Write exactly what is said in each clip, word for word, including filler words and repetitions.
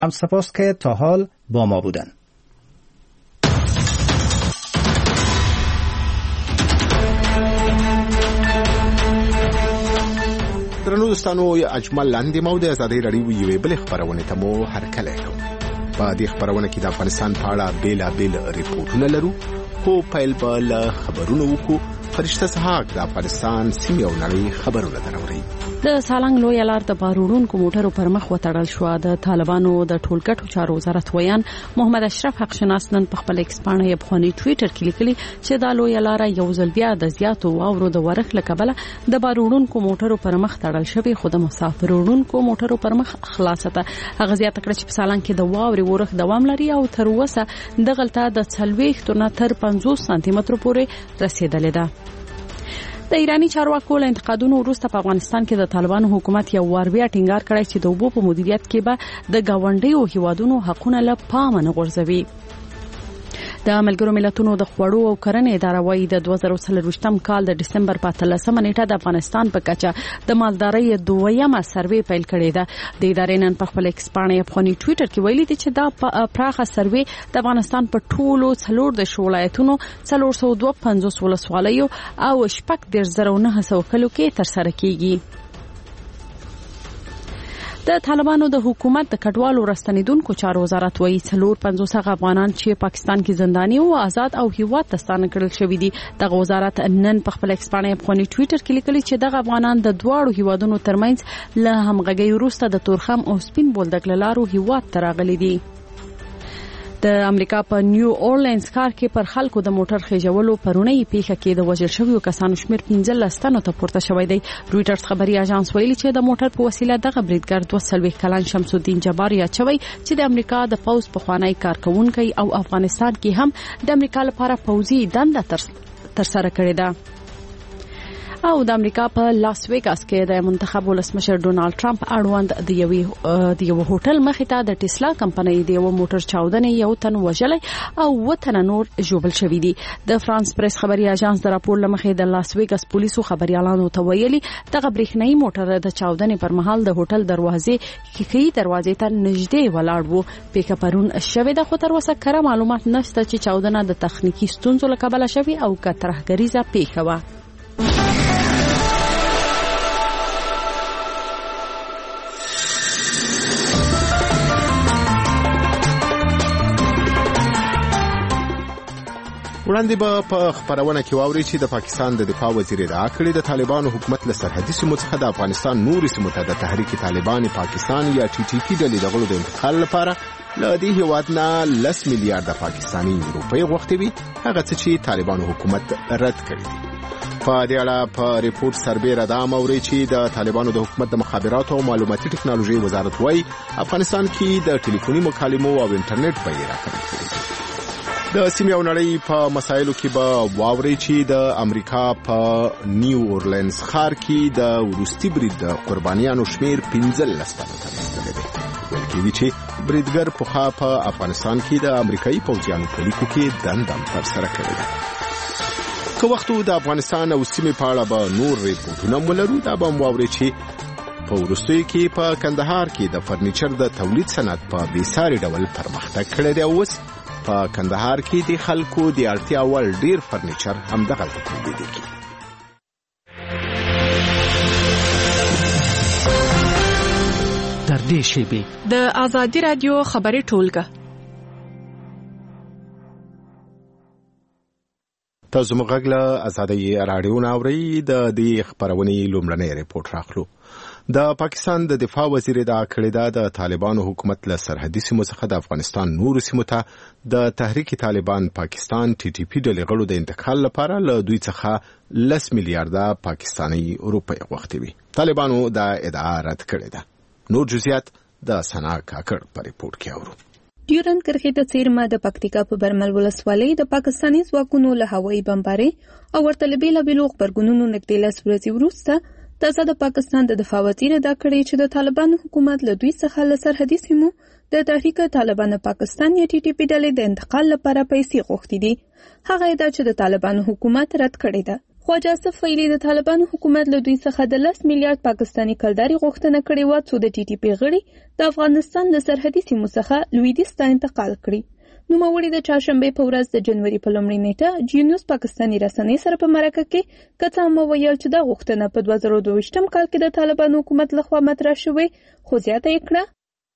هم سپاس که تا حال با ما بودن. درنو دوستانو، اجمل لاندې مو د ازادي رادیو یوې بلې خبرونه ته مو هرکلی کوم. په دې خبرونه کې د افغانستان په اړه بیلابیل ریپورتونه لرو، خو پیل به له خبرونو وکړو. فرشته سحاق د افغانستان سیمې او نړۍ خبرونه دراوړي. د سالنګ لوی لار د بارونکو موټرو پر مخ وتړل شو. د طالبانو د ټولګټو چارو وزارت ویان محمد اشرف حق شناس نن په خپل ایکس باندې په خوني ټوئیټر کې لیکلي چې دا لوی لار یو ځل بیا د زیاتو واورو د ورخ لکبله د بارونکو موټرو پر مخ تړل شوی، خو د مسافرونکو موټرو پر مخ خلاصه ده. هغه زیاته کړه چې په سالنګ کې د واوري ورخ دوام لري او تر اوسه د غلطه د څلوېښت نه تر پنځوس سانتي مترو پورې رسیدلې ده. د ایرانی چارواکو له انتقادونو وروسته په افغانستان کې د طالبانو حکومت یو وار بیا ټینګار کړی چې د اوبو په مدیریت کې به د گاونډیو هیوادونو حقونه له پامه نه غورځوي. د ملګرو ملتونو د خوړو او کرنې اداره وايي د دوه زره څلرویشتم کال د دسمبر په اتلسمه نیټه د افغانستان په کچه د مالدارۍ دویمه سروې پیل کړې ده. د ادارې نن په خپل ایکس باندې په خوني ټوئیټر کې ویلي دي چې دا پراخه سروې د افغانستان په ټولو څلور د ولایتونو څلور سوه دوه پنځوس ولسوالیو او شپږ دېرش زره نه سوه کلو کې ترسره کیږي. د طالبانو د حکومت د کډوالو راستنیدونکو چارو وزارت وایي څلور پنځوس افغانان چې پاکستان کې زنداني او آزاد او هیواد ته ستانه کړل شوی دي. دغه وزارت نن په خپل ایکس باندې په خوني ټوئیټر کې لیکلي چې دغه افغانان د دواړو هیوادونو ترمنځ له همغږي وروسته د تورخم او سپین بولدک لارو هیواد ته راغلي دي. د امریکا په نیو اورلینز ښار کې پر خلکو د موټر خېجولو پرونی پیښه کې د وژل شویو کسانو شمیر پنځلس تنو ته پورته شوی دی. رويټرز خبري اژانس ویلي چې د موټر په وسیله دغه بریدګر دوه څلوېښت کلن شمس الدین جبار یاچوي چې د امریکا د پوز په خوانی کارکونکي او افغانستان کې هم د امریکا لپاره پوزي دنده تر تر سره کړې ده. او د امریکا په لاس ویګاس کې د منتخب ولسمشر ډونالد ټرمپ اړوند د یوې د یو هوټل مخې ته د ټسلا کمپنۍ د یو موټر چاودنې یو تن وژلای او وتن نور ژوبل شوی دي. د فرانس پریس خبري اژانس د راپور لمخې د لاس ویګاس پولیسو خبريالانو ته ویلي دغه برېښنايي موټر د چاودنې پر مهال د هوټل دروازې کې دروازې ته نږدې ولاړ وو. پیښه پرون شوې ده، خو تر اوسه کره معلومات نشته چې چاودنه د تخنیکی ستونزو له کبله شوې او که ترهګریزه پیښه وه. وړاندې به په خبرونه کې واوري چې د پاکستان د دفاع وزیر ادعا کړې د طالبانو حکومت له سرحدي سیمو څخه د افغانستان نورو سیمو ته د تحریک طالبان پاکستان یا ټي ټي پی ډلې د غړو د انتقال لپاره له دې هیواد نه لس میلیارډ پاکستاني روپۍ غوښتي وي، هغه څه چې طالبانو حکومت رد کړی دی. په دې اړه په ریپورت سربېره دا موري چې د طالبانو د حکومت د مخابراتو او معلوماتي ټکنالوژي وزارت وايي افغانستان کې د ټلیفوني مکالمو او انټرنیټ بیه راکړل کړي. د سیمې او نړۍ په مسایلو کې به واوري چې د امریکا په نیو اورلینز ښار کې د وروستي برید د قربانیانو شمیر پنځلس تنو ته رسیدلی دی. ویل کېږي چې بریدګر پخوا په افغانستان کې د امریکایي پوځیانو په لیکو کې دنده ترسره کړې ده. که وخت د افغانستان او سیمې په اړه به نور ریپورټونه ولرو، دا به واوري چې په وروستیو کې په کندهار کې د فرنیچر د تولید صنعت په بېساري ډول پرمختګ کړی دی. اوس په کندهار کې د خلکو د اړتیا وړ ډیر فرنیچر هم دغلته تولیدېږي. تر دې شیبې د ازادي رادیو خبري ټولګه تاسو موږ له ازادي رادیو ناوړي د دې خبرونې لومړنی ریپورت راخلو. د پاکستان د دفاع وزیر ادعا کړې ده د طالبانو حکومت له سرحدي سیمو څخه د افغانستان نورو سیمو ته د تحریک طالبان پاکستان ټي ټي پی ډلې غړو د انتقال لپاره له دوی څخه لس میلیارډ پاکستاني روپۍ غوښتي وي. طالبانو دا ادعا رد کړې ده. نور جزئیات د سنا کاکړ په ریپورت کې اورو. ډیورنډ کرښې ته څیرمه د پکتیکا په برمل ولسوالۍ د پاکستاني ځواکونو له هوایي بمبارۍ او ورته له بېلابېلو غبرګونونو نږدې لس ورځې وروسته تازه د پاکستان د دفاع وزیر ادعا کړې چې د طالبانو حکومت له دوی څخه له سرحدي سیمو د تحریک طالبان پاکستان یا ټي ټي پی ډلې د انتقال لپاره پیسې غوښتي دي. هغه ادعا چې د طالبانو حکومت رد کړې ده. خواجه آصف ویلي د طالبانو حکومت له دوی څخه د لس میلیارډ پاکستاني کلداري غوښتنه کړې وه څو د ټي ټي پي غړي د افغانستان له سرحدي سیمو څخه لویدیځ ته انتقال کړي. نوموړي د چهارشنبې په ورځ د جنوري په لومړۍ نیټه جي نیوز پاکستاني رسنۍ سره په مرکه کې که څه هم وویل چې دا غوښتنه په دوه زره دوه ویشتم کال کې د طالبانو حکومت لخوا مطرح شوې، خو زیاته یې کړه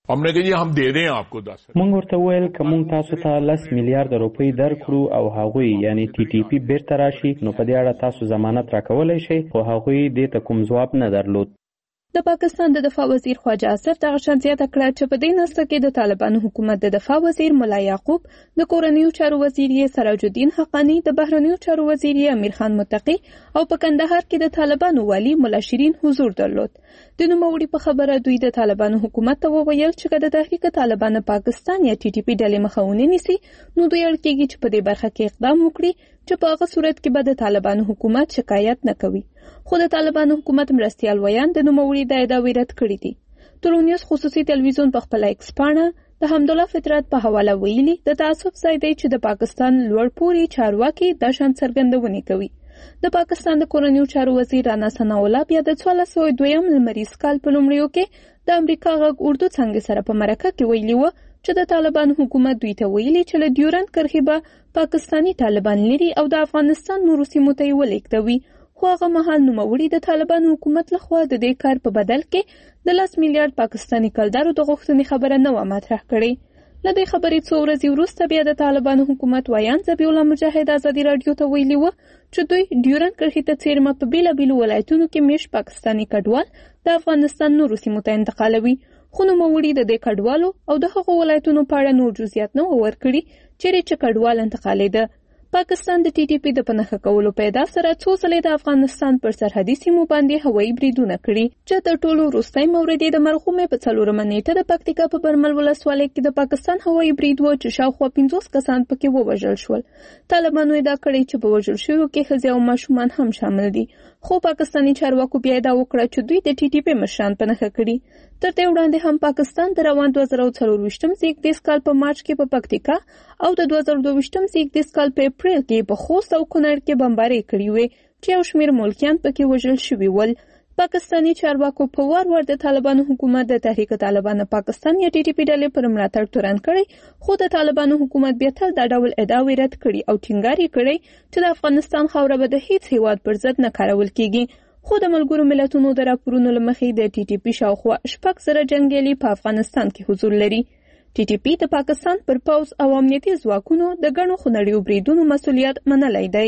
موږ ورته وویل که موږ تاسو ته لس میلیارډ روپۍ درکړو او هغوی یعنی ټي ټي پي بیرته راشي نو په دې اړه تاسو ضمانت راکولی شئ، خو هغوی دې ته کوم ځواب نه درلود. د پاکستان د دفاع وزیر خواجه آصف دغه شان زیاته کړه چې په دې نسته کې د طالبانو حکومت د دفاع وزیر ملا یعقوب، د کورنیو چارو وزیر یې سراج الدین حقانی، د بهرنیو چارو وزیر یې امیر خان متقی او په کندهار کې د طالبانو والی ملا شیرین حضور درلود. د نوموړي په خبره دوی د طالبانو حکومت ته وویل چې که د تحریک طالبان پاکستان یا ټي ټي پي ډلې مخه ونه نیسي نو دوی اړ کېږي چې په دې برخه کې اقدام وکړي چې په هغه صورت کې به د طالبانو حکومت شکایت نه کوي. خو د طالبانو حکومت مرستیال ویان د نوموړي د ادعاوې رد کړي دي. تورونیوز خصوصي تلویزیون په خپل ایکس پاڼه د حمدالله فطرت په حواله ویلي د تعصب ځای دی چې د پاکستان لوړ پوړي چارواکي دا شان څرګندونې کوي. د پاکستان د کورنیو چارو وزیر رانا ثناء الله بیا د څوارلس سوه دویم لمریز کال په لومړیو کې د امریکا غږ اردو څانګې سره په مرکه کې ویلي وه چې د طالبانو حکومت دوی ته ویلي چې له ډیورنډ کرښې به پاکستاني طالبان لري او د افغانستان نورو سیمو ته یې ولېږدوي، خو هغه مهال نوموړي د طالبانو حکومت لخوا د دې کار په بدل کې د لس میلیارډ پاکستاني کلدارو د غوښتنې خبره نه وه مطرح کړې. له دې خبرې څو ورځې وروسته بیا د طالبانو حکومت ویان ذبیح الله مجاهد ازادي راډیو ته ویلي وه چې دوی ډیورنډ کرښې ته څیرمه په بېلابېلو ولایتونو کې میشت پاکستاني کډوال د افغانستان نورو سیمو ته انتقالوي، خو نوموړي د دې کډوالو او د هغو ولایتونو په اړه نور جزئیات نه وو ورکړي چیرې چې کډوال انتقالېده. پاکستان د ټي ټي پي د پنهخه کولو پیدا سره څو ځلې د افغانستان پر سرحدي سیمو باندې هوایي بریدونه کړي چې تر ټولو وروستی مورد یې د مرغومې په څلورمه نیټه د پکتیکا په برمل ولسوالۍ کې د پاکستان هوایي برید و چې شاوخوا پنځوس کسان پکې ووژل شول. طالبانو ادعا کړې چې په وژل شویو کې ښځې او ماشومان هم شامل دي، خو پاکستاني چارواکو بیا ادعا وکړه چې دوی د ټي ټي پي مشران پنهخه کړي. تر دې وړاندې هم پاکستان د روان دوه زره څلور ویشتم زیږدیز کال په مارچ کې په پکتیکا او د دوه زره دوه ویشتم زیږدیز کال په اپریل کې په خوست او کونړ کې بمبارۍ کړې وې چې یو شمېر ملکیان پکې وژل شوي ول. پاکستاني چارواکو په وار وار د طالبانو حکومت د تحریک طالبان پاکستان یا ټي ټي پي ډلې پر ملاتړ تورن کړی، خو د طالبانو حکومت بیا تل دا ډول ادعاوې رد کړي او ټینګار یې کړی چې د افغانستان خاوره به د هیڅ هیواد پر ضد نه کارول کیږي. خو د ملګرو ملتونو د راپورونو له مخې د ټي ټي پي شاوخوا شپږ زره جنګیالي په افغانستان کې حضور لري. ټي ټي پي د پاکستان پر پوځ او امنیتي ځواکونو د ګڼو خونړیو بریدونو مسؤلیت منلی دی.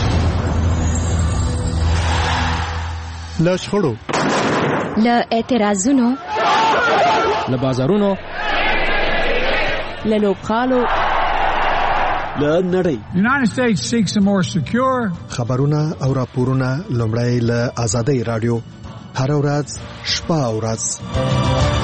له شخړو، له اعتراضونو، له بازارونو، له لوبغالو، له نړۍ United States seeks a more secure خبرونه او راپورونه لومړی له آزادۍ راډیو هر ورځ شپه او ورځ.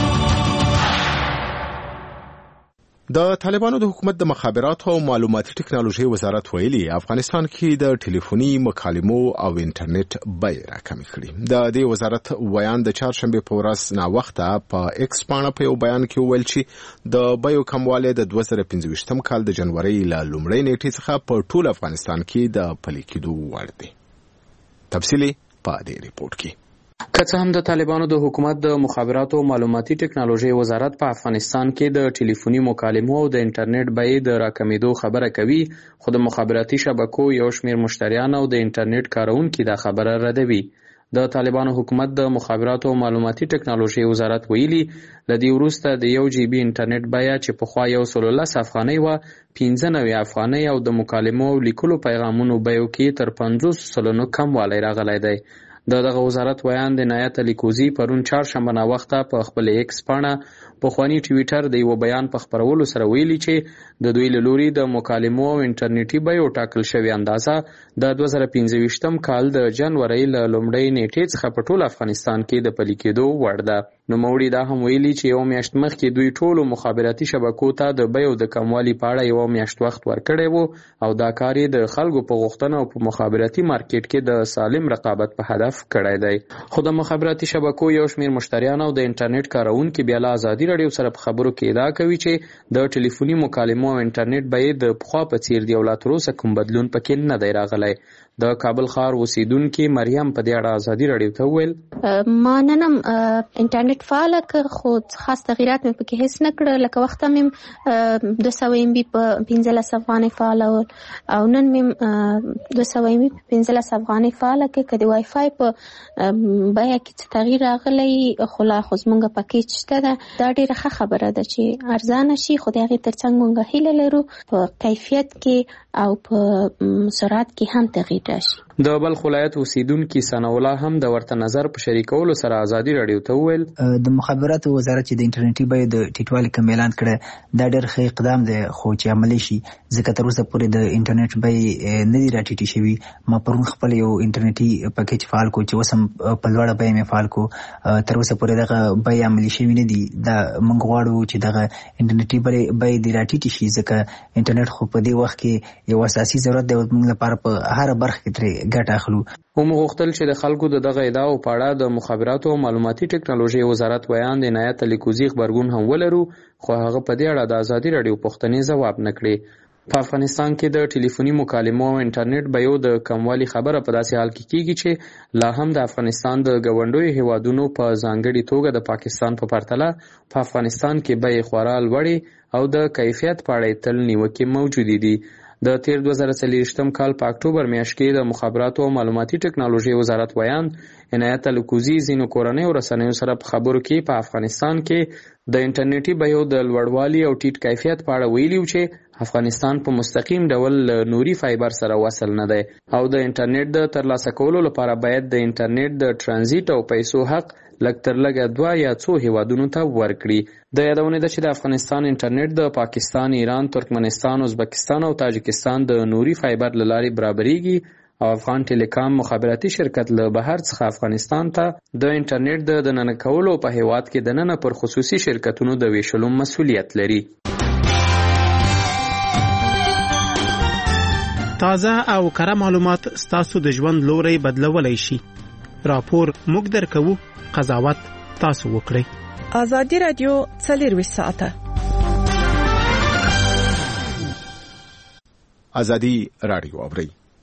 د طالبانو د حکومت د مخابراتو او معلوماتي ټکنالوژي وزارت ویلي افغانستان کې د ټلیفوني مکالمو او انټرنیټ بیې راکمې کړي. د دې وزارت ویان د چهارشنبې په ورځ ناوخته په ایکس پاڼه په یو بیان کې وویل چې د بیو کموالی د دوه زره پنځه ویشتم کال د جنورۍ له لومړۍ نیټې څخه په ټول افغانستان کې د پلي کېدو وړ دی. تفصیلي په دې ریپورت کې. که څه هم د طالبانو د حکومت د مخابراتو او معلوماتي ټکنالوژي وزارت په افغانستان کې د ټلیفوني مکالمو او د انټرنیټ بیې د راکمېدو خبره کوي، خو د مخابراتي شبکو یو شمېر مشتریان او د انټرنیټ کاروونکي دا خبره ردوي. د طالبانو حکومت د مخابراتو او معلوماتي ټکنالوژي وزارت ویلي له دې وروسته د یو جی بي انټرنیټ بیه چې پخوا یو سل لس افغانۍ وه پنځه نوي افغانۍ او د مکالمو او لیکلو پیغامونو بیو کې تر پنځوس سلنو کموالی راغلی دی. د دغه وزارت ویان د عنایت علي کوزي پرون چهارشنبه ناوخته په خپل ایکس پاڼه پخواني ټویټر د یو بیان په خپرولو سره ویلي چې د دوی له لوري د مکالمو او انټرنیټي بیو ټاکل شوې اندازه د دوه زره پنځه ویشتم کال د جنورۍ له لومړۍ نیټې څخه په ټول افغانستان کې د پلي کېدو وړ ده. نوموړي دا هم ویلي چې یو میاشت مخکې دوی ټولو مخابراتي شبکو ته د بیو د کموالي په اړه یو میاشت وخت ورکړی و او دا کار یې د خلکو په غوښتنه او په مخابراتي مارکیټ کې د سالم رقابت په هدف کړی دی. خو د مخابراتي شبکو یو شمېر مشتریان او د انټرنیټ کاروونکي بیا له ازادي راډیو سره په خبرو کې ادعا کوي چې د ټلیفوني مکالمو او انټرنیټ بیې د پخوا په څیر دی او لا تر اوسه کوم بدلون پکې نه دی راغلی. د کابل ښار اوسیدونکو مریم په دې اړه ازادي راډیو ته وویل ما نن انټرنیټ فعال کړ خو خاص تغیرات مې پکې هیڅ نه کړل، لکه وخت مې دوه سوه ایم بي په پنځلس افغانۍ فعال او نن مې دوه سوه ایم بي په پنځلس افغانۍ فعال کړ. که د وای فای په بیه کې تغییر راغلی خو لا خو زموږ پکیج شته ده، دا ډیره ښه خبره ده چې ارزانه شي، خو د هغې ترڅنګ موږ هیله لرو په کیفیت کې او په سرعت کې هم تغییر راشي. د بلخ ولایت اوسیدونکي ثنا الله هم د ورته نظر په شریکولو سره ازادي راډیو ته وویل د مخابراتو وزارت چې د انټرنیټي بیې د ټیټوالي کوم اعلان کړی دا ډېر ښه اقدام دی، خو چې عملي شي ځکه تر اوسه پورې د انټرنیټ بیې نه دي راټیټې شوي. ما پرون خپل یو انټرنیټي پکیج فعال کو چې اوس هم په لوړه بیه مې فعال کو، تر اوسه پورې دغه بیې عملي شوي نه دي. دا موږ غواړو چې دغه انټرنیټي بیې دې راټیټې شي ځکه انټرنیټ خو په دې وخت کې یو اساسي ضرورت دی، موږ لپاره په هره برخه کې ترې ګټه اخلو. هم غوښتل چې د خلکو د دغه ادعاو په اړه د مخابراتو او معلوماتي ټکنالوژي وزارت ویان د عنایت علي کوزي غبرګون هم ولرو، خو هغه په دې اړه د ازادي راډیو پوښتنې ځواب نه کړې. په افغانستان کې د ټلیفوني مکالمو او انټرنیټ بیو د کموالي خبره په داسې حال کې کیږي چې لا هم د افغانستان د ګاونډیو هیوادونو په ځانګړي توګه د پاکستان په پرتله په افغانستان کې بیې خورا لوړې او د کیفیت په اړه تل نیوکې موجودې دي. د تیر دوه زره څلوېښتم کال په اکتوبر میاشت کې د مخابراتو او معلوماتي ټکنالوژي وزارت ویان عنایت علي کوزي ځینو کورنیو رسنیو سره په خبرو کې په افغانستان کې د انټرنیټي بیو د لوړوالي او ټیټ کیفیت په اړه ویلي چې افغانستان په مستقیم ډول نوري فایبر سره وصل نه دی او د انټرنیټ د ترلاسه کولو لپاره باید د انټرنیټ د ترانزیت او پیسو حق لږ تر لږه دوه یا څو هیوادونو ته ورکړي. د یادونې ده چې د افغانستان انټرنیټ د پاکستان، ایران، ترکمنستان، ازبکستان او تاجکستان د نوري فایبر له لارې برابریږي او افغان ټیلیکام مخابراتي شرکت له بهر څخه افغانستان ته د انټرنیټ د دننه کولو په هیواد کې دننه پر خصوصي شرکتونو د ویشلو مسؤلیت لري. تازه او کره معلومات ستاسو د ژوند لوري بدلولای شي. راپور موږ درکوو، قضاوت تاسو وکړئ. ازادي راډیو څلورویشت ساعته ازادي راډیو اوري.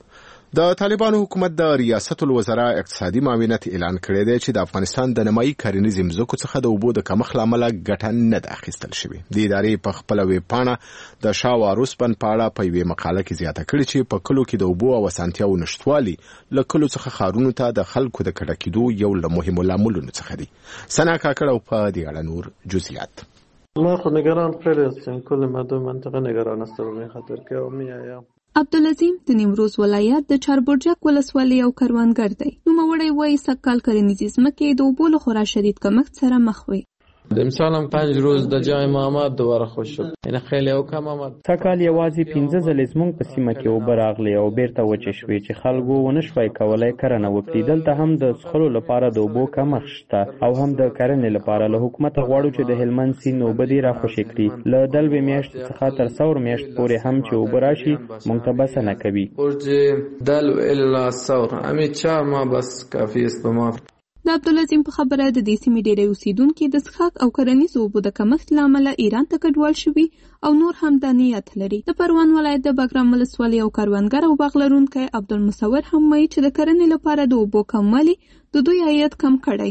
د طالبانو حکومت د ریاست الوزرا اقتصادي معاونت اعلان کړی دی چې د افغانستان د نمایي کرنیز ځمکو څخه د اوبو د کمښت له امله ګټه نه ده اخیستل شوې. د ادارې په خپله ویبپاڼه د شاه واروس بند په اړه په یوې مقاله کې زیاته کړې چې په کلو کې د اوبو او اسانتیاو نشتوالي له کلو څخه ښارونو ته د خلکو د کډه کېدو یو له مهمو لاملونو څخه دی. ثنا کاکړ او په دې اړه نور جزئیات. ما خود نگران خیلی هستیم، کل مردم منطقه نگران است به خاطر که میایم. عبدالعظیم د نیمروز ولایت د چاربرجک ولسوالۍ او کروندګر دی. نوموړی وایي سږکال کرنیزې ځمکې د اوبو له خورا شدید کمښت سره مخ وي. امسال هم پنج روز د جای ما آمد دوباره خوش شد، یعنی خیلی او کم آمد. سږکال یوازې پنځه ځلې زموږ په سیمه کې اوبه راغلې او بیرته وچې شوې چې خلکو ونه شوای کولی کرنه وکړي. دلته هم د څښلو لپاره د اوبو کمښت شته او هم د کرنې لپاره له حکومته غواړو چې د هلمند سیند اوبه دې راخوشې کړي. له دلوې میاشتې څخه تر ثور میاشت پورې هم چې اوبه راشي موږ ته بسنه کوي. برج دلو الا ثور همین چهار ماه بس کافی است به ما. د عبدالعظیم په خبره د دې سیمې ډېری اوسیدونکي د څښاک او کرنیزو اوبو د کمښت له امله ایران ته کډوال شوي او نور هم دا نیت لري. د پروان ولایت د بګرام ولسوالۍ او کروندګر او باغ لرونکی عبدالمصور هم وایي چې د کرنې لپاره د اوبو کموالی د دوی عاید کم کړی.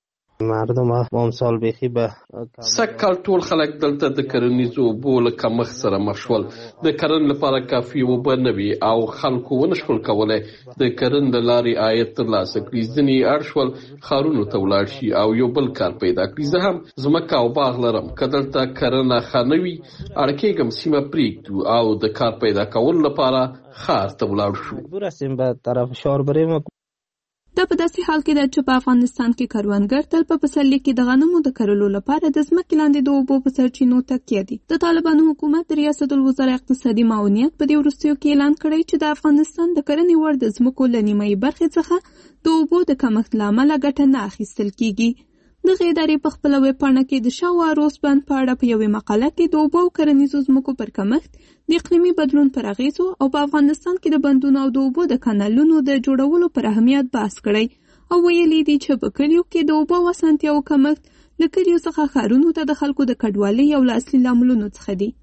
مردم امسال بیخی به سږکال ټول خلک دلته د کرنیزو اوبو له کمښت سره مخ شول. د کرنې لپاره کافي اوبه نه وي او خلکو ونه شول کولی د کرنې له لارې عاید ترلاسه کړي. ځینې اړ شول ښارونو ته ولاړ شي او یو بل کار پیدا کړي. زه هم ځمکه او باغ لرم، که دلته کرنه ښه نه وي اړ کېږم سیمه پرېږدو او د کار پیدا کولو لپاره ښار ته ولاړ شو. مجبور هستیم به طرف شهر بریم. دا په داسې حال کې ده چې په افغانستان کې کروندګر تل په پسرلي کې د غنمو د کرلو لپاره د ځمکې لاندې د اوبو په سرچینو تکیه دي. د طالبانو حکومت د ریاست الوزرا اقتصادي معاونیت په دې وروستیو کې اعلان کړی چې د افغانستان د کرنې وړ د ځمکو له نیمایي برخې څخه د اوبو د کمښت له امله ګټه نه اخیستل کیږي. دغه ادارې په خپله ویبپاڼه کې د شاه واروس بند په اړه په یوې مقاله کې د اوبو او کرنیزو ځمکو پر کمښت، د اقلیمي بدلون پر اغېزو او په افغانستان کې د بندونو او د اوبو د کانالونو د جوړولو پر اهمیت بحث کړی او ویلي دي چې په کلیو کې د اوبو او اسانتیاوو کمښت له کلیو څخه ښارونو ته د خلکو د کډوالۍ یو له اصلي لاملونو څخه دي.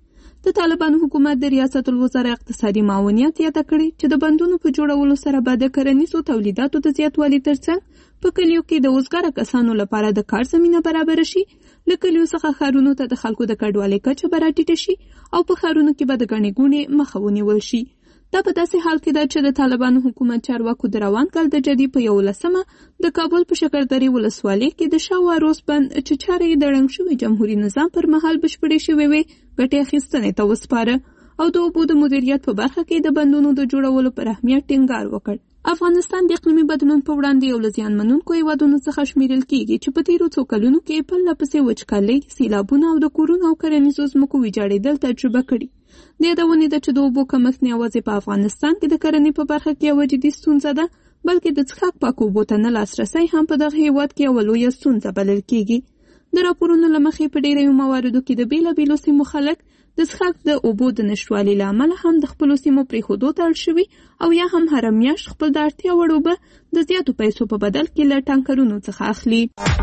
د طالبانو حکومت د ریاست الوزرا اقتصادي معاونیت یاده کړې چې د بندونو په جوړولو سره به د کرنیزو تولیداتو د زیاتوالي ترڅنګ په کلیو کې د وزګاره کسانو لپاره د کار زمینه برابر شي، له کلیو څخه ښارونو ته د خلکو د کډوالۍ کچه به راټیټه شي او په ښارونو کې به د ګڼې ګوڼې مخه ونیول شي. دا په داسې حال کې ده چې د طالبانو حکومت چارواکو د روان کال د جدي په یولسمه د کابل په شکردرې ولسوالۍ کې د شاه واروس بند چې چارې یې د ړنګ شوي جمهوري نظام پر مهال بشپړې شوې وې ګټې اخیستنې ته وسپاره او د اوبو د مدیریت په برخه کې د بندونو د جوړولو پر اهمیت ټینګار وکړ. افغانستان د اقلیمي بدلون په وړاندې یو له زیانمنونکو هیوادونو څخه شمیرل کیږي چې په تیرو څو کلونو کې پرله پسې وچکالۍ، سیلابونه او د کورونو او کرنیزو ځمکو ویجاړېدل تجربه کړي. د یادونې ده چې د اوبو کمښت نه یوازې په افغانستان کې د کرنې په برخه کې یوه جدي ستونزه ده، بلکې د څښاک پاکو اوبو ته نه لاسرسی هم په دغه هیواد کې یوه لویه ستونزه بلل کیږي. د راپورونو له مخې په ډیرو مواردو کې د بیلابیلو سیمو خلک د څښاک د اوبو د نشتوالي له امله هم د خپلو سیمو پرېښودو ته اړ شوي او یا هم هره میاشت خپل د اړتیا وړ اوبه د زیاتو پیسو په بدل کې له ټانکرونو څخه اخلي.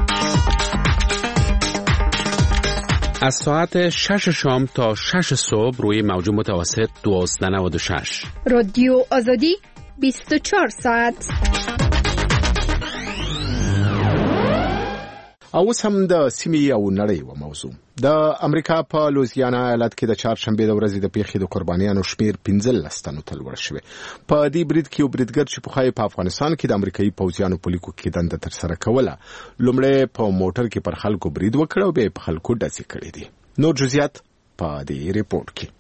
از ساعت شش شام تا شش صبح روی موج متوسط دوازده نود و شش رادیو آزادی بیست و چهار ساعت. او اوس هم د سیمې او نړۍ و موضوع. د امریکا په لوزیانا ایالت کې د چهارشنبې د ورځې د پیښې د قربانیانو شمیر پنځلس تنو ته لوړ شوی. په دې برید کې یو بریدګر چې پخوانی په افغانستان کې د امریکایي پوځیانو په لیکو کې دنده ترسره کوله، لومړی په موټر کې پر خلکو برید وکړ او بیا په خلکو ډزې کړې دي. نور جزئیات په دې ریپورت کې.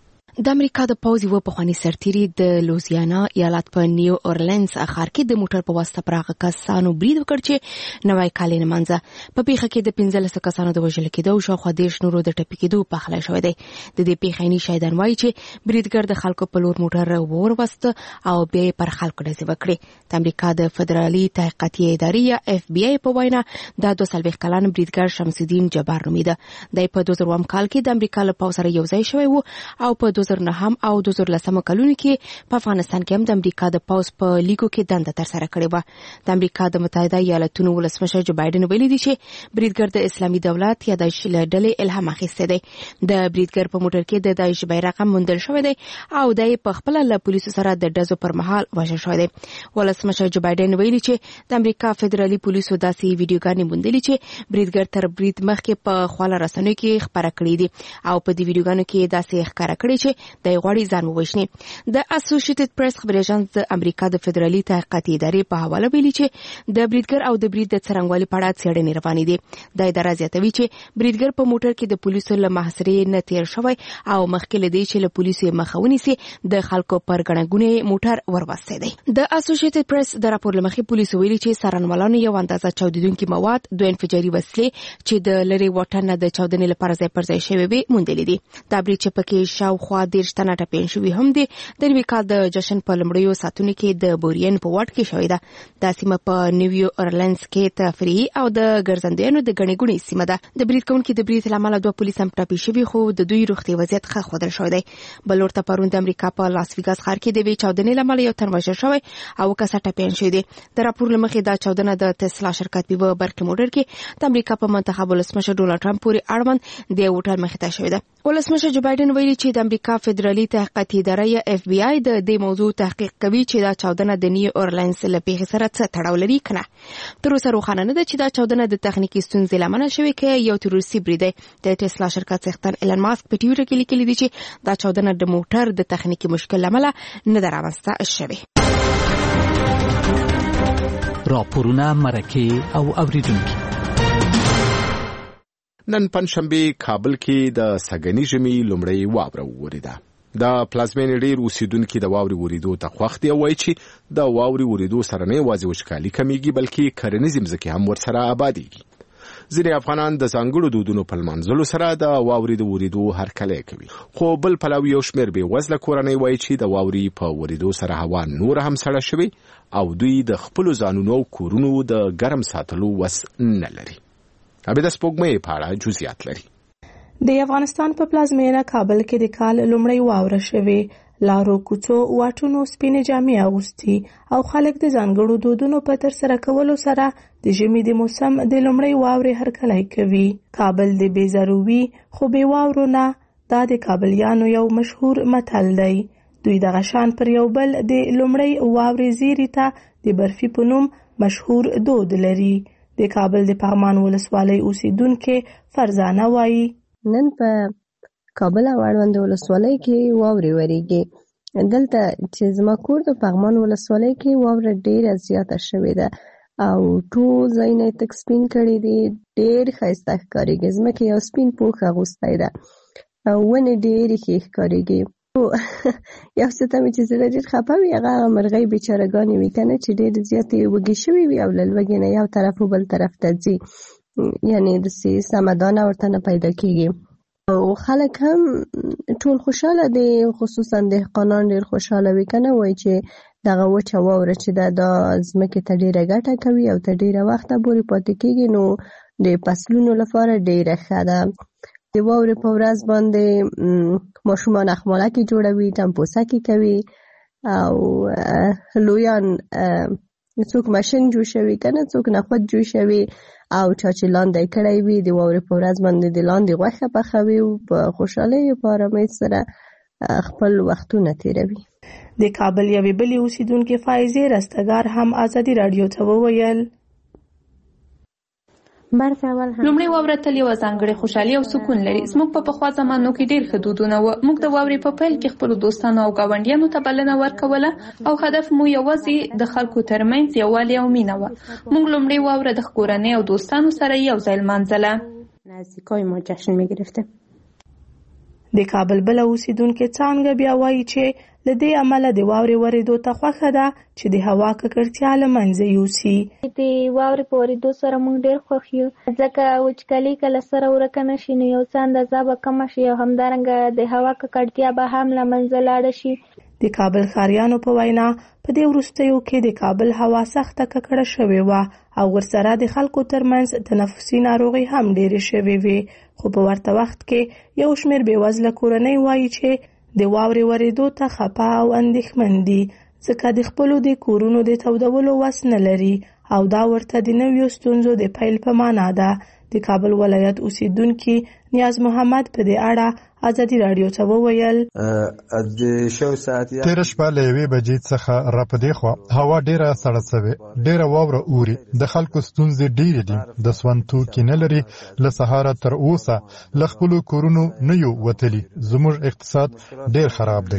د امریکا د پوځ یو پخوانی سرتیری د لوزیانا ایالت په نیو اورلینز ښار کې د موټر په واسطه پر هغه کسانو برید وکړ چې نوی کال یې نمانځه. په پیښه کې د پنځلسو کسانو د وژل کېدو او شاوخوا دېرش نورو د ټپي کېدو پخلی شوی دی. د دې پیښې عیني شاهدان وایي چې بریدګر د خلکو په لور موټر وروسته او بیا یې پر خلکو ډزې وکړې. د امریکا د فدرالي تحقیقاتي ادارې یا اف بی آی په وینا دا دوه څلوېښت کلن بریدګر شمس الدین جبار نومیده. دی په دوه زره اووم کال کې د امریکا له پوځ سره یو ځای شوی و او په دوه زره نهم او دوه زره لسم کلونو کې په افغانستان کې هم د امریکا د پوځ په لیګو کې دنده ترسره کړې وه. د امریکا د متحده ایالاتونو ولسمشر جو بایدن ویلي دی چې بریدګر د اسلامي دولت یا داعش له ډلې الهام اخیستی دی. د بریدګر په موټر کې د داعش بیرغ هم موندل شوی دی او دی په خپله له پولیسو سره د ډزو پر مهال وژل شوی دی. ولسمشر جو بایدن ویلي چې د امریکا فدرالي پولیسو داسې ویډیوګانې موندلې چې بریدګر تر برید مخکې په خواله رسنیو کې خپاره کړې دي او په دې ویډیوګانو کې داسې ښکاره کړې چې د غوړي ځان ووژني. د اسوسییټډ پریس خبري اژانس د امریکا د فدرالي تحقیقاتي ادارې په حواله ویلي چې د بریدګر او د برید د څرنګوالي په اړه څېړنې روانې دي. د اداره زیاتوي چې بریدګر په موټر کې د پولیسو له محاصرې نه تیر شوی او مخکې له دې چې له پولیسو یې مخه ونیسي د خلکو پر ګڼه ګوڼې موټر وروستی دی. د اسوسییټډ پریس د راپور له مخې پولیسو ویلي چې څارنوالانو یو اندازه چاودیدونکي مواد، دوه انفجاري وسلې چې د لرې واټن نه د چاودنې لپاره ځای پر ځای شوي وي موندلې دي. دا برید چې پکې شاوخوا دېرش تنه ټپیان شوي هم دي د نوي کال د جشن په لومړیو ساعتونو کې د بورین په واټ کې شوې ده. دا سیمه په نیو اورلینز کې تفریحي او د ګرځندویانو د ګڼې ګوڼې سیمه ده. د برید کوونکي د برید له امله دوه پولیس هم ټپي شوي خو د دوی روغتیايي وضعیت ښه ښودل شوی دی. بل لورته پرون د امریکا په لاس ویګاس ښار کې د یوې چاودنې له امله یو تن وژل شوی او اووه کسه ټپیان شوي دي. د راپور له مخې دا چاودنه د تسلا شرکت په یوه برقي موټر کې د امریکا په منتخب ولسمشر ډونالډ ټرمپ پورې اړوند د یو هوټل مخې ته شوې ده. ولسمشر جو بایدن ویلي چې د امریکا فدرالي تحقیقاتي اداره یا اف بی آی د دې موضوع تحقیق کوي چې دا چاودنه د نیو اورلینز له پیښې سره څه تړاو لري کنه. تر اوسه روښانه نه ده چې دا چاودنه د تخنیکي ستونزې له امله شوې که یو تروریستي برید دی. د ټسلا شرکت څښتن ایلن ماسک په ټویټر کې لیکلي دي چې دا چاودنه د موټر د تخنیکي مشکل له امله نه ده رامنځته شوې. راپورونه، مرکې او اوریدونکي. نن پنځشنبه کابل کې د سګنی ژمي لومړی واوره وریده. د پلازمینې ډیر اوسیدونکو د واوري وریدو ته خوښ دي، وایي چې د واوري وریدو سره نه یوازې وچکالي کمیږي بلکې کرنیزې ځمکې هم ورسره آبادیږي. ځینې افغانان د ځانګړو دودونو په لمانځلو سره د واوري د وریدو هرکلی کوي، خو بل پلوي یو شمېر بې وزله کورنۍ وایي چې د واوري په وریدو سره هوا نور هم سړه شوې او دوی د خپلو ځانونو او کورونو د ګرم ساتلو وس نه لري. عبیده سپوږمۍ په اړه جزئیات لري. د افغانستان په پلازمینه کابل کې د کال لومړی واوره شوې. لارو کوڅو واټونو سپینې جامې اغوستي او خلک د ځانګړو دودونو په ترسره کولو سره د ژمي د موسم د لومړی واورې هرکلی کوي. کابل د بې ضروري خو بې واورو نه دا د کابلیانو یو مشهور متل دی. دوی دغه شان پر یو بل د لومړی واورې زیري ته د برفي په نوم مشهور دود لري. د کابل د پغمان ولسوالۍ اوسیدونکې فرزانه وایي نن په کابل او اړوند ولسوالۍ کې واورې وریږي. دلته چې زما کور د پغمان ولسوالۍ کې واوره ډیره زیاته شوې ده او ټول ځایونه تک سپین کړي دي. ډیر ښایسته ښکارېږي. ځمکې یو سپین پوښ اغوستی ده او ونې ډېرې ښې ښکارېږي. یو څه ته مې چې زړه ډېر خفه وي هغه هغه مرغۍ بیچارهګانې وي که نه چې ډېرې زیاتې وږې شوې وي او له لوږې نه یو طرف و بل طرف ته ځي. یعنې داسې سمدانه ورته نه پیدا کېږي او خلک هم ټول خوشحاله دي. خصوصا دهقانان ډېر خوشحاله وي که نه وایي چې دغه وچه واوره چې ده دا ځمکې ته ډېره ګټه کوي او تر ډېره وخته پورې پاتې کېږي نو د فصلونو لپاره ډېره ښه ده. د واورې په ورځ باندې ماشومان اخمالکې جوړوي، ټمپوسکې کوي او لویان څوک ماشین جوړوي که نه څوک نخود جوړوي او چا چې لاندی کړی وي د واورې په ورځ باندې د لاندې غوښه پخوي او په خوشحالۍ په ارامۍ سره خپل وختونه تیروي. د کابل یوې بلې اوسیدونکې فایزې رستګار هم ازادي راډیو ته وویل لومړی واوره تل یوه ځانګړې خوشحالي او سکون لري. زموږ په پخوا زمانو کې ډېر ښه دودونه وو. موږ د واورې په پیل کې خپلو دوستانو او ګاونډیانو ته بلنه ورکوله او هدف مو یوازې د خلکو ترمنځ یووالی او مینه وه. موږ لومړی واوره د کورنۍ او دوستانو سره یو ځای لمانځله. نزدیکای ما جشن می‌گرفتیم. د کابل بل اوسیدونکو څنګه بیا وایي چې له دې عمله د واورې ورېدو ته خوښه ده چې د هوا ککړتیا له منځه یوسي. د واورې په ورېدو سره موږ ډېر خوښ یو ځکه وچکالي که له سره ورکه نه شي نو یو څه اندازه به کمه شي او همدارنګه د هوا ککړتیا به هم له منځه لاړه شي. د کابل ښاریانو په وینا په دې وروستیو کې د کابل هوا سخته ککړه شوې وه او ورسره د خلکو ترمنځ تنفسي ناروغۍ هم ډېرې شوې وې. خو په ورته وخت کې یو شمېر بېوزله کورنۍ وایي چې د واورې ورېدو ته خپه او اندېښمن دي ځکه د خپلو د کورونو د تودولو وس نه لري او دا ورته د نویو ستونزو د پیل په معنا ده. د کابل ولایت اوسیدونکي نیاز محمد په دې اړه ازادي راډیو ته وویل تېره شپه له یوې بجې څخه راپدې خوا هوا ډېره سړه شوې، ډېره واوره اوري، د خلکو ستونزې ډېرې دي، د سون توکي نه لري، له سهاره تر اوسه له خپلو کورونو نه یو وتلي. زموږ اقتصاد ډېر خراب دی.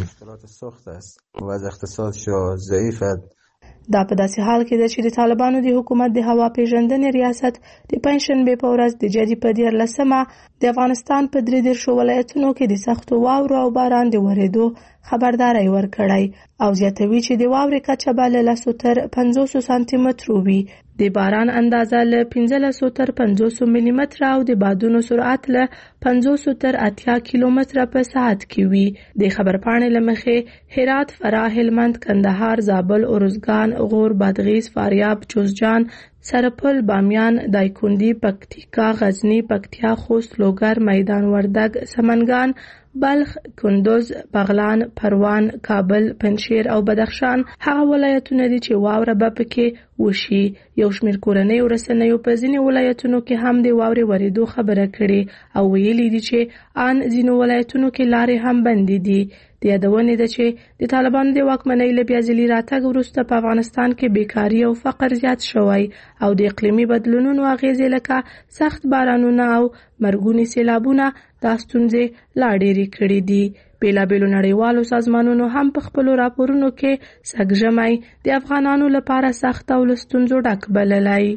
دا په داسې حال کې ده چې د طالبانو د حکومت د هوا پیژندنې ریاست د پنجشنبې په ورځ د جدي په دیارلسمه د افغانستان په درې دېرشو ولایتونو کې د سختو واورو او باران د ورېدو خبرداری ورکړی او زیاتوي چې د واورې کچه به له لسو تر پنځوسو سانتي مترو وي. د باران اندازه له پنځلسو تر پنځوسو ملي متره او د بادونو سرعت له پنځوسو تر اتیا کیلومتره په ساعت کې وي. د خبرپاڼې له مخې هرات، فراه، هلمند، کندهار، زابل، ارزګان، غور، بادغیس، فاریاب، جوزجان، سرپل، بامیان، دایکنډي، پکتیکا، غزني، پکتیا، خوست، لوګر، میدان وردګ، سمنګان، بلخ، کندوز، بغلان، پروان، کابل، پنجشیر او بدخشان هغه ولایتونه دي چې واوره به پکې وشي. یو شمېر کورنۍ رسنیو په ځینې ولایتونو کې هم د واورې ورېدو خبره کړې او ویلي دي چې ان ځینو ولایتونو کې لارې هم بندې دي. د یادونې ده چې د طالبانو د واکمنۍ له بیا ځلي راتګ وروسته په افغانستان کې بیکاري او فقر زیات شوی او د اقلیمي بدلونونو اغیزې لکه سخت بارانونه او مرګوني سیلابونه دا ستونزې لا ډېرې کړې دي. بېلابېلو نړیوالو سازمانونو هم په خپلو راپورونو کې سږ-ژمی د افغانانو لپاره سخت او له ستونزو ډک بللی.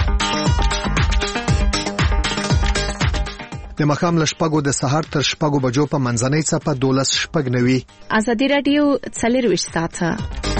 د ماښام له شپږو د سهار تر شپږو بجو په منځنۍ څپه دولس شپږ نوي. ازادي راډیو څلېرویشت ساعته.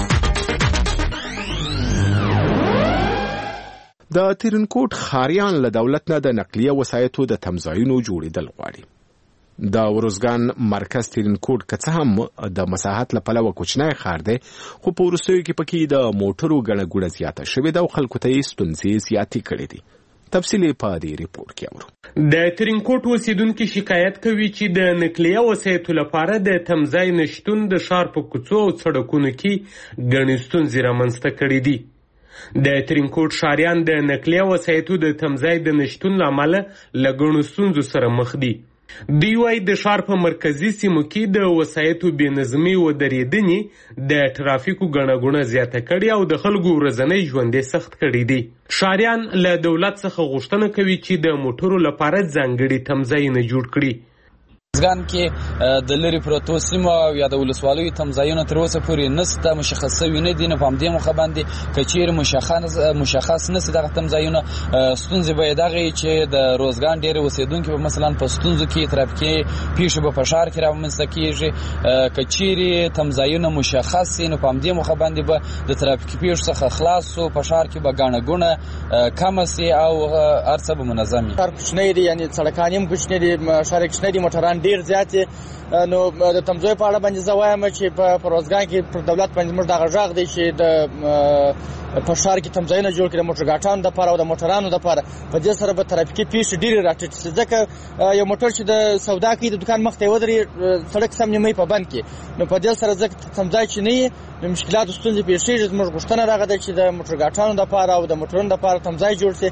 د ترینکوټ ښاریان له دولت نه د نقلیه وسایطو د تمځایونو جوړېدل غواړي. د ورزګان مرکز ترینکوټ که څه هم د مساحت له پلوه کوچنی ښار دی خو په وروستیو کې پکې د موټرو ګڼه ګوڼه زیاته شوې ده او خلکو ته یې ستونزې زیاتې کړې دي. تفصیلی په دې ریپورت کې اورو. د ترینکوټ اوسیدونکو شکایت کوي چې د نقلیه وسایطو لپاره د تمځای نشتون د ښار په کوڅو او سړکونو کې ګڼې ستونزې رامنځته کړې دي. د ترینکوټ ښاریان د نقلیه وسایطو د تمځای د نشتون له امله له ګڼو ستونزو سره مخ دي. دوی وایي د ښار په مرکزي سیمو کې د وسایطو بې نظمي و درېدنې د ټرافیکو ګڼه ګوڼه زیاته کړې او د خلکو ورځنی ژوند یې سخت کړی دی. ښاریان له دولت څخه غوښتنه کوي چې د موټرو لپاره ځانګړي تمځایونه جوړ کړي. ځان کې د لری پروتو سیمو یا د ولسوالیو تمځایونه تر اوسه پورې نسته مشخص شوي نه دي. نه په همدې موخه باندې که چیرې مشخص مشخص نسي دغه تمځایونه ستونزې به یې دغه چې د روزګان ډېرې اوسېدونکي به مثلا په ستونزو کې ترافیکي پیښې به په ښار کې رامنځته کېږي. که چیرې تمځایونه مشخص سي نو په همدې موخه باندې به د ترافیکي پیښو څخه خلاص سو، په ښار کې به ګڼه ګوڼه کمه سي او هر څه به منظم وي. ښار کوچنی دی، یعنې سړکان هم کوچني دي، ښار یې کوچنی دي، موټران ډېر زیات دي. نو د تمځای په اړه باندې زه وایم چې په روزګان کې پر دولت باندې موږ دغه غږ دی چې د په ښار کې تمځایونه جوړ کړي د موټرګاټانو دپاره او د موټرانو دپاره. په دې سره به ترافیکي پیښې ډېرې راټیټ شي، ځکه یو موټر چې د سودا کوي د دوکان مخ ته یې ودرېږي سړک سم نیمایي په بند کې، نو په دې سره ځکه تمځای چې نه وي نو مشکلات او ستونزې پیښېږي. زموږ غوښتنه دغه ده چې د موټرګاټانو دپاره او د موټرونو دپاره تمځای جوړ شي.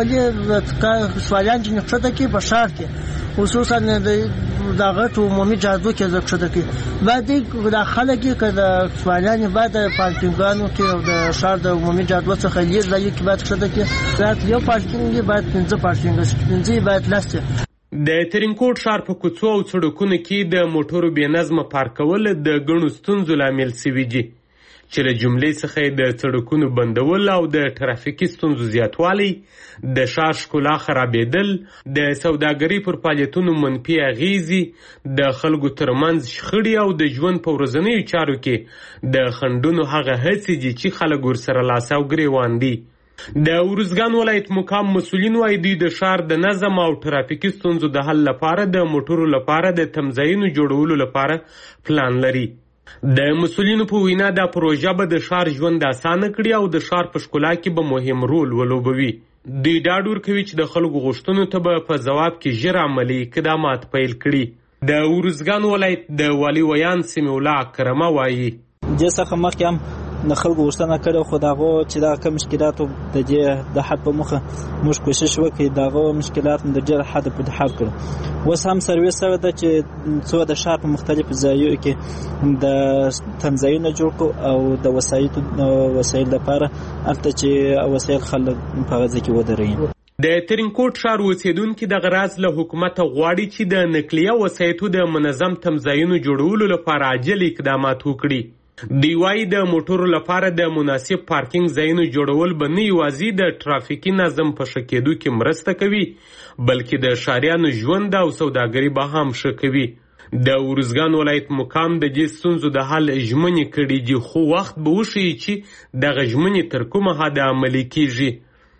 ولې سوالیان چې نښته کې په ښار کې خصوصا د غټو عمومي جادو کې زکشته کې باید د خلک کې د سوالیان باید پارکینګانو کې او د ښار د عمومي جادو څخه لیر لای کې باید شته کې ذات یو پارکینګ باید پنځه پارکینګ پنځه باید لاسته. د ترینکوټ ښار په کوڅو او سړکونو کې د موټرو بې نظمه پارکول د ګڼو ستونزو لامل سوي دي، چې له جملې څخه د سړکونو بندول او د ټرافیکي ستونزو زیاتوالی، د ښار ښکلا خرابېدل، د سوداګرۍ پر فعالیتونو منفي اغیزې، د خلکو ترمنځ شخړې او د ژوند په ورځنیو چارو کې د خنډونو هغه هڅې دي چې خلک ورسره لاس او ګرېوان دي. د ارزګان ولایت مقام مسؤلین وایي دوی د ښار د نظم او ټرافیکي ستونزو د حل لپاره د موټرو لپاره د تمځایونو جوړولو لپاره پلان لري. د مسؤلینو په وینا دا پروژه به د ښار ژوند اسانه کړي او د ښار په ښکلا کې به مهم رول ولوبوي. دوی ډاډ ورکوي چې د خلکو غوښتنو ته به په ځواب کې ژر عملي اقدامات پیل کړي. د ارزګان ولایت د والي ویان سمیع الله اکرمه وایي دې څخه مخکې هم د خلکو غوښتنه کړې، خو د هغو چې دغه کوم مشکلاتو د دې د حل په موخه موږ کوشش وکړو د هغو مشکلات د ډېر حده پورې حل کړو. اوس هم سرویس سوی ده چې څو د ښار په مختلفو ځایونو کې د تمځایونه جوړ کړو او د وسایطو وسایل لپاره هلته چې وسایل خلک په هغه ځای کې ودروي. د ترینکوټ ښار اوسېدونکي دغه راز له حکومته غواړي چې د نقلیه وسایطو د منظم تمځایونو جوړولو لپاره عاجل اقدامات وکړي. دوی وایي د موټرو لپاره د مناسب پارکینګ ځایونو جوړول به نه یوازې د ټرافیکي نظم په ښه کېدو کې مرسته کوي، بلکې د ښاریانو ژوند او سوداګري به هم ښه کوي. د ارزګان ولایت مقام د دې ستونزو د حل ژمنې کړي دي، خو وخت به وښیي چې دغه ژمنې تر کومه حده عملي کیږي.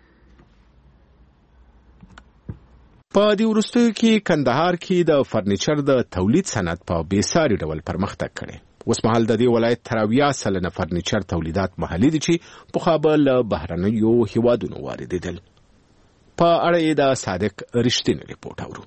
په دې وروستیو کې کندهار کې د فرنیچر د تولید صنعت په بېساري ډول پرمختګ کړی. اوس مهال د دې ولایت تر اویا سلنه فرنیچر تولیدات محلي دي چې پخوا به له بهرنیو هیوادونو واردېدل. په اړه یې د صادق رښتینی ریپورټ اورو.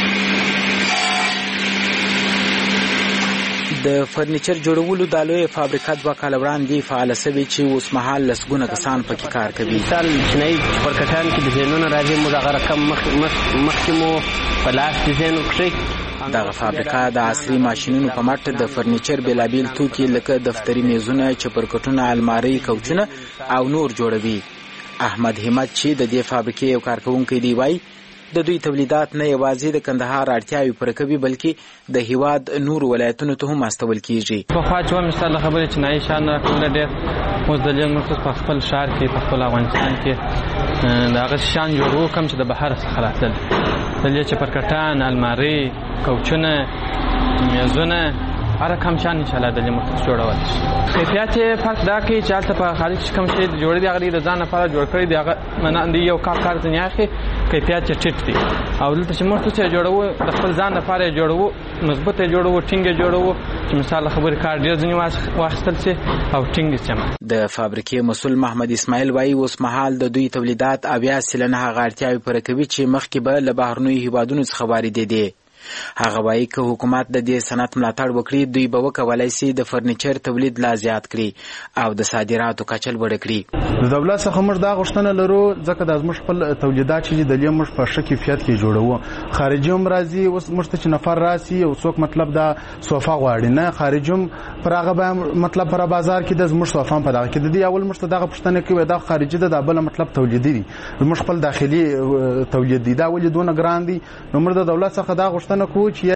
د فرنیچر جوړولو د لوی فابریکه دوه کاله وړاندې فعاله شوې چې اوس مهال لسګونه کسان پکې کار کوي. مثال چینایي فرکټان کې ډیزاینونه راځي، موږ هغه رقم مخکې مو په لاس ډیزاین وکړئ. دغه فابریکه د عصري ماشینونو په مټ د فرنیچر بېلابېل توکي لکه دفتري میزونه، چپرکټونه، المارۍ، کوچونه او نور جوړوي. احمد همت چې د دې فابریکې یو کارکوونکی دی وایي د دوی تولیدات نه یوازې د کندهار اړتیاوې پوره کوي بلکې د هیواد نورو ولایتونو ته هم استول کیږي. پخوا چې وم مثال خبرې چینایي شیان راکوله ډېر، اوس د لږ مخکې په خپل ښار کې په خپل افغانستان کې د هغه شیان جوړوو کوم چې د بهر څخه راتلل، د دې چپرکټان، المارۍ، کوچونه، میزونه، هر کم شان انشاءالله د لمر جوړول شي. کیفیت فرق دا کوي چې هلته په خارج کې کوم شی جوړ دی هغه د ځان لپاره جوړ کړی دی، هغه معنا دی یو کار کار ځنی اخی کیفیت ټیټ دی، او دلته چې موږ څه جوړو د خپل ځان لپاره جوړو، مضبوطه جوړو، ټینګه جوړو چې مثال خبرې کار ډیر ځنی واخستل شي او ټینګ شي. د فابریکې مسؤل محمد اسماعیل وایي اوس مهال د دوی تولیدات اویا سلنه هغه اړتیاوې پوره کوي چې مخکې به له بهرنیو هیوادونو څخه واردېدې. هغه وایي که حکومت د دې صنعت ملاتړ وکړي دوی به وکولای شي د فرنیچر تولید لا زیات کړي او د صادراتو کچه لوړه کړي. د دولت څخه موږ دا غوښتنه لرو ځکه د زموږ خپل تولیدات چې د موږ په ښه کیفیت کې جوړوو. خارجي هم راځي اوس موږ ته چې نفر راسي او څوک مطلب دا صوفه غواړي نه خارجي هم پر هغه به مطلب پر بازار کې د زموږ صوفه په دغه کې د دې اول موږ ته دغه پوښتنه کوي دا خارجي د بل مطلب تولیدي دي موږ خپل داخلي تولید دي دا ولې دونه ګران دي نو موږ د دولت څخه دا غوښتنه کوو چې